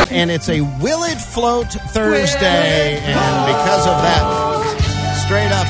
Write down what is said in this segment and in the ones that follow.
And it's a Will It Float Thursday. And because of that, straight up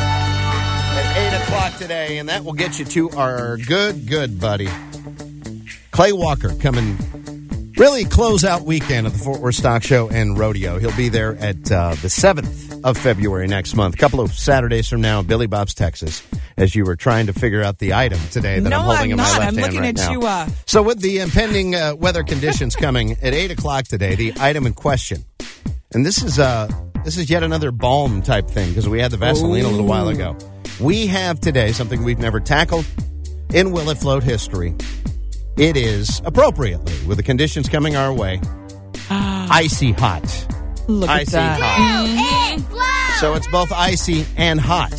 at 8 o'clock today, and that will get you to our good buddy, Clay Walker, coming really close-out weekend of the Fort Worth Stock Show and Rodeo. He'll be there at the 7th of February next month, a couple of Saturdays from now in Billy Bob's, Texas, as you were trying to figure out the item today that I'm holding in my left hand right now. I'm looking at you. So with the impending weather conditions coming at 8 o'clock today, the item in question, and this is yet another balm type thing because we had the Vaseline a little while ago. We have today something we've never tackled in Will It Float history. It is, appropriately, with the conditions coming our way, icy hot. Look icy at that. Hot. So it's both icy and hot.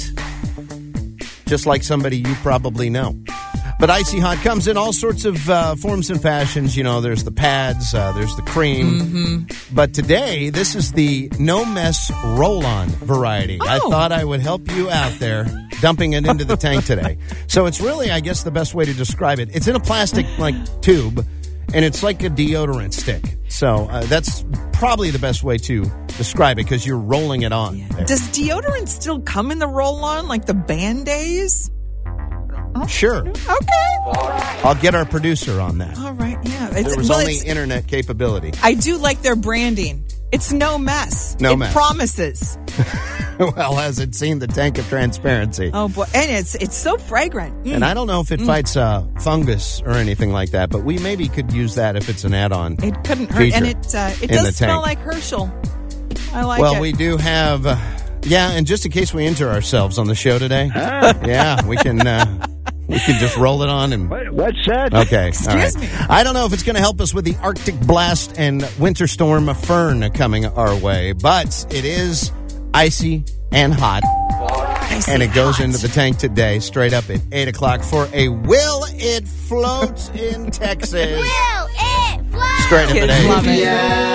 Just like somebody you probably know. But icy hot comes in all sorts of forms and fashions. You know, there's the pads, there's the cream. Mm-hmm. But today, this is the no-mess roll-on variety. I thought I would help you out there, dumping it into the tank today. So it's really, I guess, the best way to describe it. It's in a plastic, tube, and it's like a deodorant stick. So that's probably the best way to describe it because you're rolling it on. Yeah. Does deodorant still come in the roll-on like the Band-Aids? Sure. Okay. I'll get our producer on that. All right, yeah. There was only internet capability. I do like their branding. It's no mess. It promises. Well, hasn't seen the tank of transparency. Oh, boy. And it's so fragrant. And I don't know if it fights fungus or anything like that, but we maybe could use that if it's an add-on. It couldn't hurt. And it does smell like Herschel. I like it. Well, we do have... and just in case we injure ourselves on the show today, we can just roll it on and... What's that? Okay, Excuse me. I don't know if it's going to help us with the Arctic blast and winter storm Fern coming our way, but it is icy and hot. And it goes into the tank today, straight up at 8 o'clock for a Will It Float in Texas. Will It Float? Straight up at 8. Kids love it. Yeah.